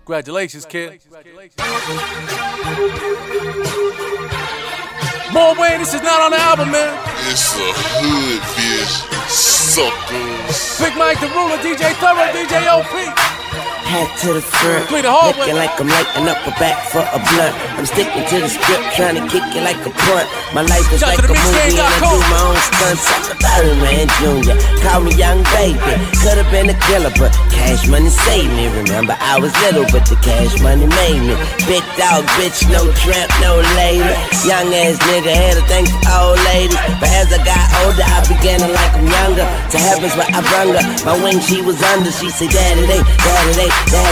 Congratulations, kid. More Wayne, this is not on the album, man. It's a hood, bitch. Suckers. Big Mike the Ruler, DJ Thorough, DJ OP. Hat to the front, looking like I'm lighting up a back for a blunt. I'm sticking to the script, trying to kick it like a punt. My life is like a movie and I do my own stunts. I'm a Birdman Jr., call me young baby. Could've been a killer, but cash money saved me. Remember I was little, but the cash money made me. Big dog, bitch, no tramp, no lady. Young ass nigga had a thing for old ladies. But as I got older, I began to like them younger. To heavens where I brung her, my wing she was under. She said, daddy, they, daddy, they.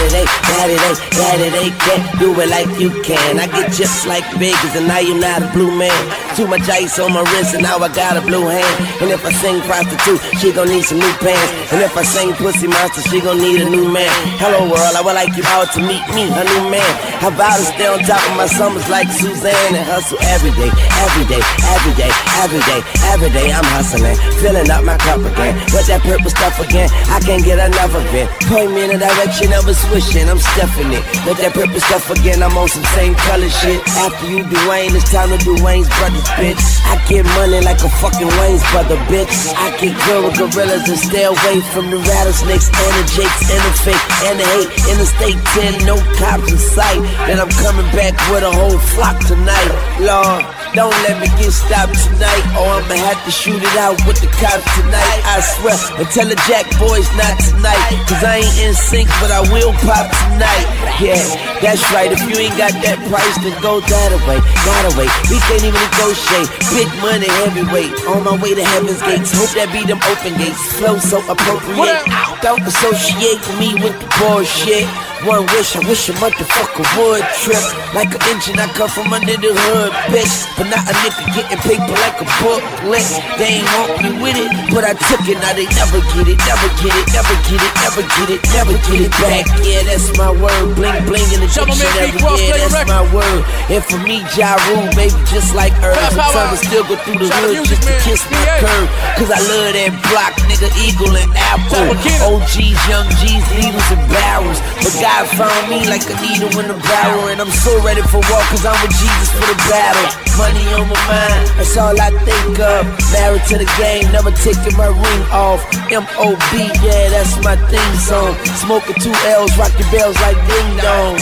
Daddy, they can't do it like you can. I get chips like Vegas and now you're not a blue man. Too much ice on my wrist and now I got a blue hand. And if I sing prostitute, she gon' need some new pants. And if I sing pussy monster, she gon' need a new man. Hello world, I would like you all to meet me, a new man. How about to stay on top of my summers like Suzanne and hustle every day, every day, every day, every day, every day. I'm hustling, filling up my cup again. With that purple stuff again, I can't get enough of it. Point me in a direction of a swishing, I'm stuffing it. With that purple stuff again, I'm on some same color shit. After you do Wayne, it's time to do Wayne's brothers, bitch. I get money like a fucking Wayne's brother, bitch. I get good with gorillas and stay away from the rattlesnakes and the jakes and the fake and the hate. Interstate 10, no cops in sight. Then I'm coming back with a whole flock tonight. Lord, don't let me get stopped tonight, or I'ma have to shoot it out with the cops tonight. I swear, and tell the Jack boys not tonight, cause I ain't in sync, but I will pop tonight. Yeah, that's right, if you ain't got that price, then go that away, that away. We can't even negotiate, big money, heavyweight. On my way to heaven's gates, hope that be them open gates. Flow so appropriate, don't associate me with the bullshit. One wish, I wish a motherfucker would trip. Like an engine, I come from under the hood, bitch. But not a nigga getting paper like a booklet. They ain't want me with it, but I took it. Now they never get it, never get it, never get it, never get it, never get it back. Yeah, that's my word. Bling, bling in the dictionary. Yeah, that's my word. And for me, Ja Rule, baby, just like Earth. Sometimes I still go through the hood just to kiss my curve. Cause I love that block, nigga, Eagle and Apple. OGs, young G's, needles and barrels. But God found me like a needle in a barrel. And I'm so ready for war, cause I'm with Jesus for the battle. Money on my mind, that's all I think of. Married to the game, never taking my ring off. M.O.B., yeah, that's my theme song. Smoking 2 L's, rocking bells like ding dong.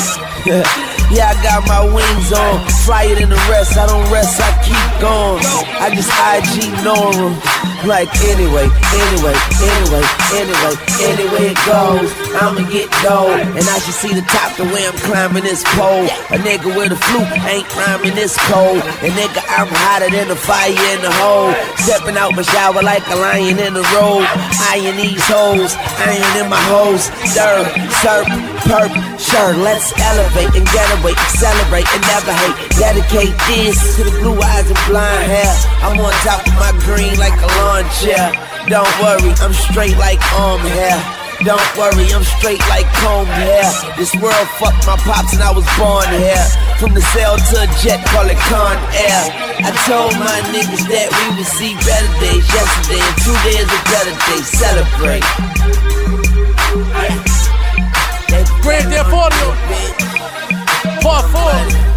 Yeah, I got my wings on. Flyer than the rest, I don't rest, I keep going. I just IG Nora. Like anyway it goes, I'ma get dough. And I should see the top the way I'm climbing this pole. A nigga with a flute ain't rhyming this cold. And nigga, I'm hotter than the fire in the hole. Stepping out my shower like a lion in the road. Eyeing these hoes, iron in my hoes. Dirt, surf, perp, sure. Let's elevate and get away, accelerate and never hate. Dedicate this to the blue eyes and blind hair. I'm on top of my green like a lawn chair. Don't worry, I'm straight like arm hair. Don't worry, I'm straight like combed hair. This world fucked my pops and I was born here. From the cell to a jet, call it Con Air. I told my niggas that we would see better days yesterday, and today is a better day. Celebrate. Grand Theft Audio, Part 4.